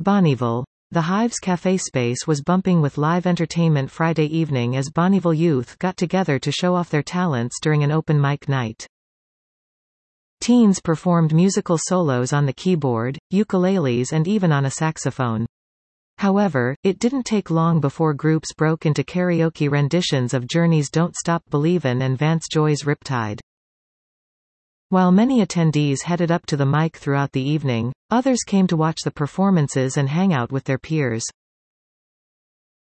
Bonnyville. The Hive's cafe space was bumping with live entertainment Friday evening as Bonnyville youth got together to show off their talents during an open mic night. Teens performed musical solos on the keyboard, ukuleles and even on a saxophone. However, it didn't take long before groups broke into karaoke renditions of Journey's Don't Stop Believin' and Vance Joy's Riptide. While many attendees headed up to the mic throughout the evening, others came to watch the performances and hang out with their peers.